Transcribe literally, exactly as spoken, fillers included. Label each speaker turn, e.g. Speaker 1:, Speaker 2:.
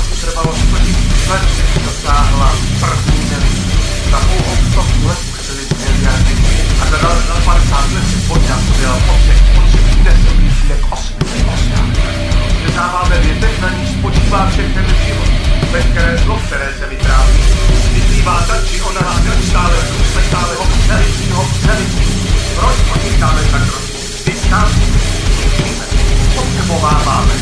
Speaker 1: roku trvalo sto tisíc let, než dosáhla první neví. Za pouhou stovku let už byly dvě miliardy a za další padesát let se podnásobila počet počet deset blíží k osmi osmi. Rozřezáváme větev, na níž spočívá všechny život. Veškeré zlo, které se vytráví. Vyplývá ta či ona náhle stále růzme, stále ho nevidího, nevidí. Proč odmítáme tak rozpůl? Vyskází, ničíme, potřebováváme.